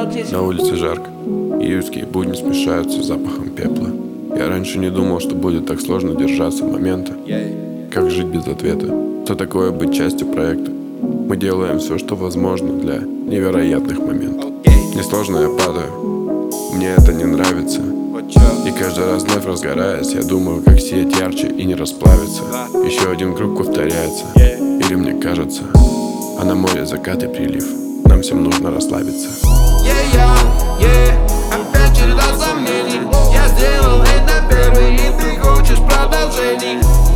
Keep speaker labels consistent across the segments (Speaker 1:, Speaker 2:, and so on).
Speaker 1: На улице жарко, июльские будни смешаются с запахом пепла. Я раньше не думал, что будет так сложно держаться момента. Как жить без ответа? Что такое быть частью проекта? Мы делаем все, что возможно для невероятных моментов. Несложно я падаю, мне это не нравится. И каждый раз вновь разгораясь, я думаю, как сиять ярче и не расплавиться. Еще один круг повторяется, или мне кажется, а на море закат и прилив. Нам всем нужно расслабиться.
Speaker 2: Опять череда сомнений. Я сделал это первый, и ты хочешь продолжений.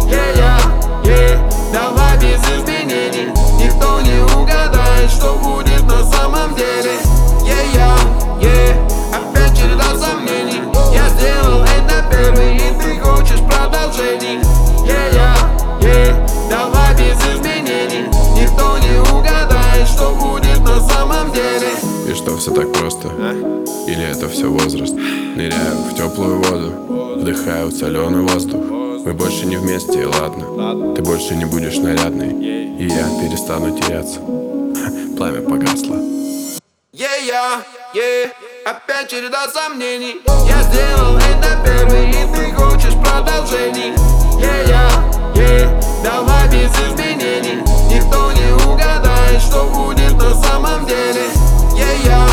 Speaker 2: Давай без изменений. Никто не угадает, что будет на самом деле. Опять череда сомнений. Я сделал это первый, и ты хочешь продолжений. Давай без изменений. Никто не угадает, что будет на самом деле.
Speaker 1: И что, все так просто? Или это все возраст? Ныряю в теплую воду, вдыхаю соленый воздух. Мы больше не вместе, и ладно. Ты больше не будешь нарядной, и я перестану теряться. Пламя погасло.
Speaker 2: Опять череда сомнений. Я сделал это первый, и ты хочешь продолжений. Давай без изменений. Никто не угадает, что будет на самом деле.